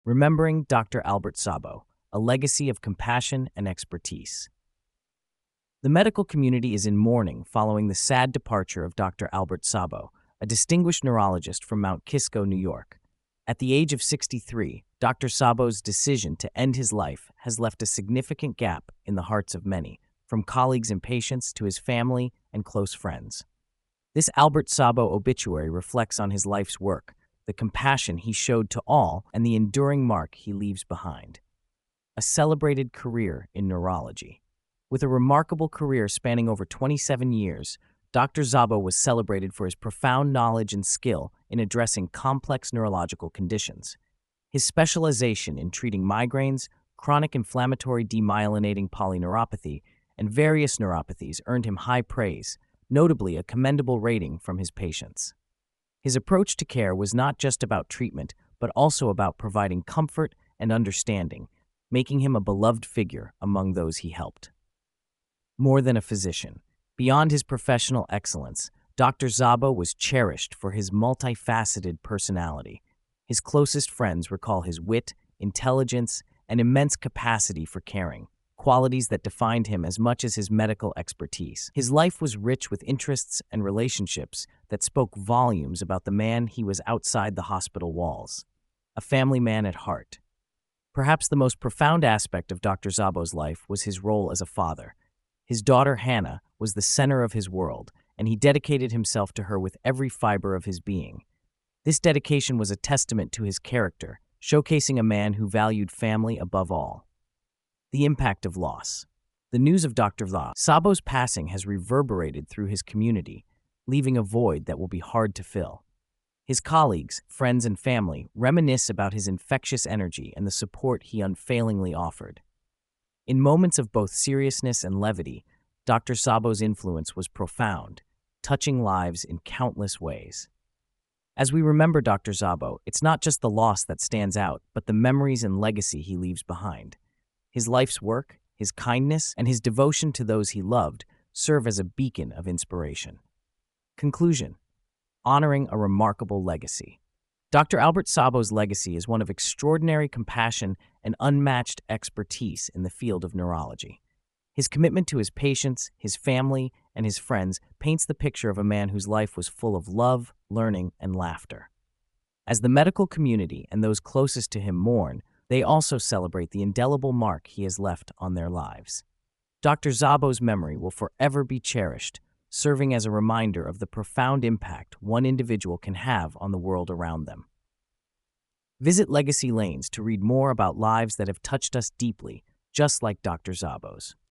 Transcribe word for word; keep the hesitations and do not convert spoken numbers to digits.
Remembering Doctor Albert Sabo, a legacy of compassion and expertise. The medical community is in mourning following the sad departure of Doctor Albert Sabo, a distinguished neurologist from Mount Kisco, New York. At the age of sixty-three, Doctor Sabo's decision to end his life has left a significant gap in the hearts of many, from colleagues and patients to his family and close friends. This Albert Sabo obituary reflects on his life's work, the compassion he showed to all, and the enduring mark he leaves behind. A celebrated career in neurology. With a remarkable career spanning over twenty-seven years, Doctor Sabo was celebrated for his profound knowledge and skill in addressing complex neurological conditions. His specialization in treating migraines, chronic inflammatory demyelinating polyneuropathy, and various neuropathies earned him high praise, notably a commendable rating from his patients. His approach to care was not just about treatment, but also about providing comfort and understanding, making him a beloved figure among those he helped. More than a physician, beyond his professional excellence, Doctor Sabo was cherished for his multifaceted personality. His closest friends recall his wit, intelligence, and immense capacity for caring, qualities that defined him as much as his medical expertise. His life was rich with interests and relationships that spoke volumes about the man he was outside the hospital walls, a family man at heart. Perhaps the most profound aspect of Doctor Sabo's life was his role as a father. His daughter Hannah was the center of his world, and he dedicated himself to her with every fiber of his being. This dedication was a testament to his character, showcasing a man who valued family above all. The impact of loss. The news of Doctor Sabo's passing has reverberated through his community, leaving a void that will be hard to fill. His colleagues, friends, and family reminisce about his infectious energy and the support he unfailingly offered. In moments of both seriousness and levity, Doctor Sabo's influence was profound, touching lives in countless ways. As we remember Doctor Sabo, it's not just the loss that stands out, but the memories and legacy he leaves behind. His life's work, his kindness, and his devotion to those he loved serve as a beacon of inspiration. Conclusion: honoring a remarkable legacy. Doctor Albert Sabo's legacy is one of extraordinary compassion and unmatched expertise in the field of neurology. His commitment to his patients, his family, and his friends paints the picture of a man whose life was full of love, learning, and laughter. As the medical community and those closest to him mourn, they also celebrate the indelible mark he has left on their lives. Doctor Sabo's memory will forever be cherished, serving as a reminder of the profound impact one individual can have on the world around them. Visit Legacy Lanes to read more about lives that have touched us deeply, just like Doctor Sabo's.